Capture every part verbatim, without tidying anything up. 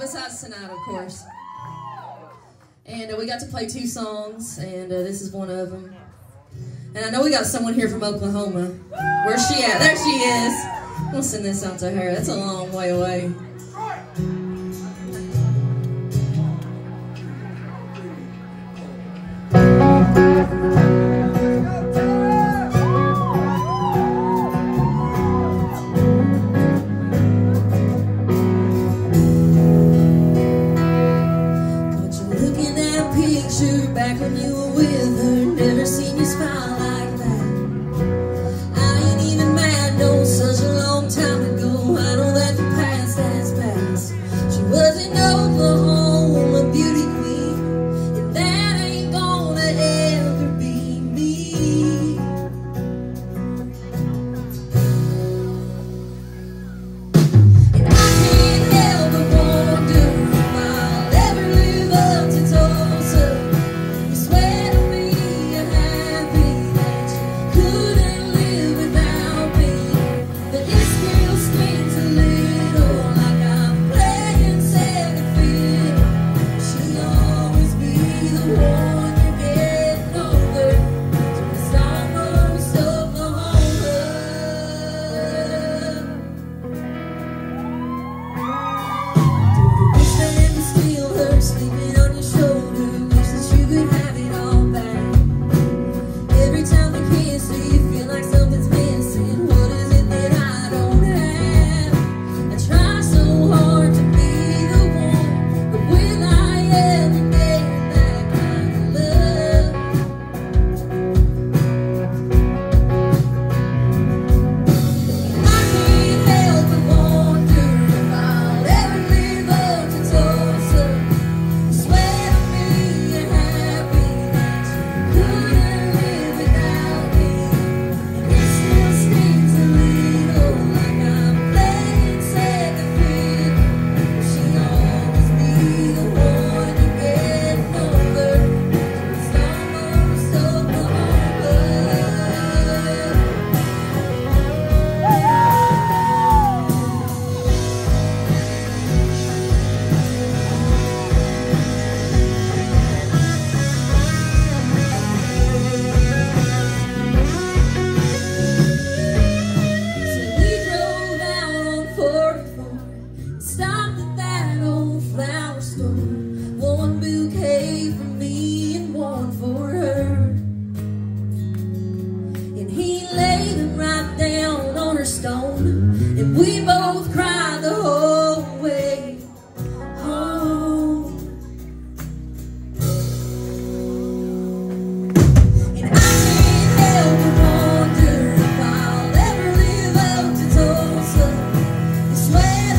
besides tonight, of course. And uh, we got to play two songs, and uh, this is one of them. And I know we got someone here from Oklahoma. Where's she at? There she is. We'll send this out to her. That's a long way away. Back when you were with her, never seen you smile like that. I ain't even mad, no, such a long time ago. I know that the past has passed. She was in Oklahoma, beauty queen, and that ain't gonna ever be me. And I can't help but wonder if I'll ever live up to Tulsa. Sleeping on your shoulder, wish that you could have it all back. Every time we kiss, do you feel like something's missing? What is it that I don't have? I try so hard to be the one, but will I ever get that kind of love? I can't help but wonder if I'll ever live up to Tulsa. Stopped at that old flower store, one bouquet for me and one for her. And he laid them right down on her stone, and we both cried the whole way home. And I can't help but wonder if I'll ever live up to Tulsa. It's where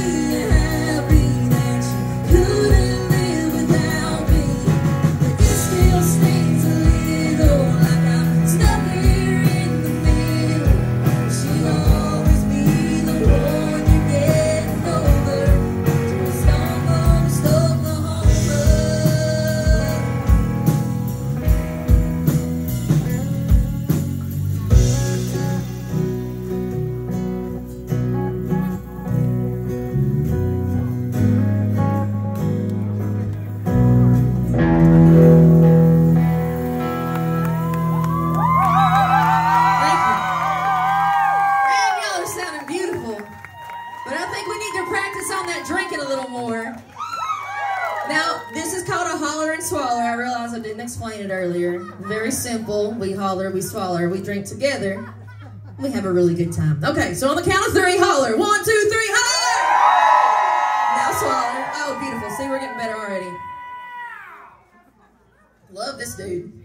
on that drinking a little more. Now, this is called a holler and swaller. I realize I didn't explain it earlier. Very simple. We holler, we swaller, we drink together. We have a really good time. Okay, so on the count of three, holler. One, two, three, holler! Now swaller. Oh, beautiful. See, we're getting better already. Love this dude.